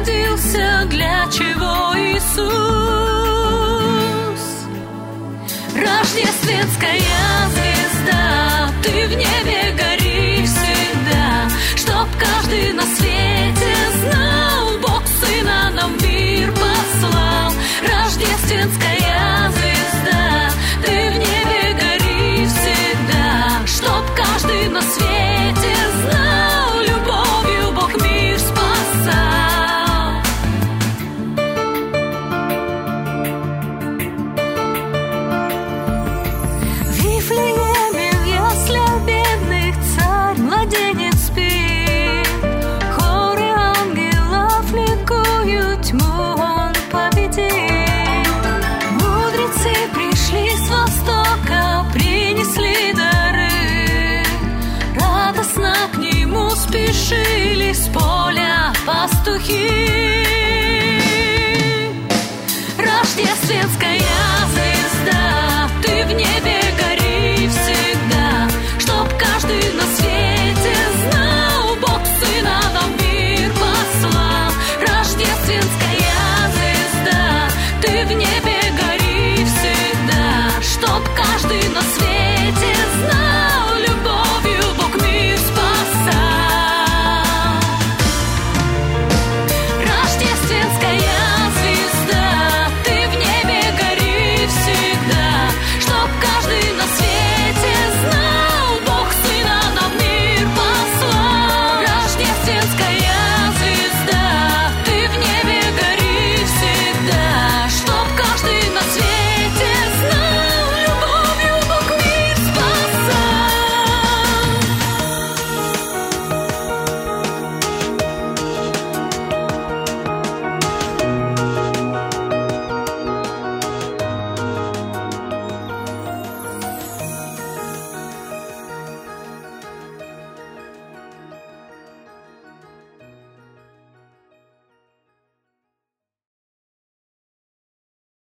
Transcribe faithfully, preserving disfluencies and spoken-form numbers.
родился, для чего Иисус. Рождественская звезда, ты в небе горишь всегда, чтоб каждый на свете знал, Бог Сына нам в мир послал. Рождественская звезда, ты в небе горишь всегда, чтоб каждый на свете знал, любовью Бог мир спасал. В Вифлееме, в яслях бедных, царь, младенец спит. Хоры ангелов ликуют, тьму он победит. Мудрецы пришли с востока, принесли дары. Радостно к нему спешили с поля пастухи.